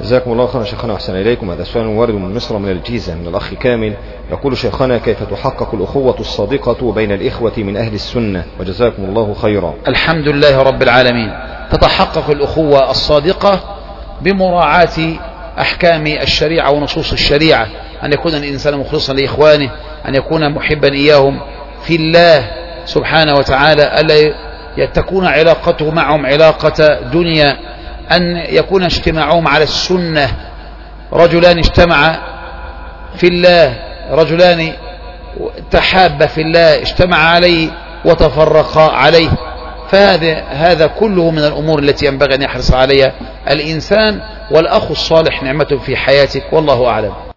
جزاكم الله خيرا شيخنا وأحسن إليكم. هذا سؤال وارد من مصر من الجيزة من الأخ كامل، يقول شيخنا كيف تحقق الأخوة الصادقة بين الإخوة من أهل السنة؟ وجزاكم الله خيرا. الحمد لله رب العالمين. تتحقق الأخوة الصادقة بمراعاة أحكام الشريعة ونصوص الشريعة، أن يكون الإنسان مخلصا لإخوانه، أن يكون محبا إياهم في الله سبحانه وتعالى، ألا تكون علاقته معهم علاقة دنيا، أن يكون اجتماعهم على السنة، رجلان اجتمعا في الله، رجلان تحابا في اجتمع اجتمع عليه وتفرقا عليه. فهذا كله من الأمور التي ينبغي أن يحرص عليها الإنسان، والأخ الصالح نعمة في حياتك، والله أعلم.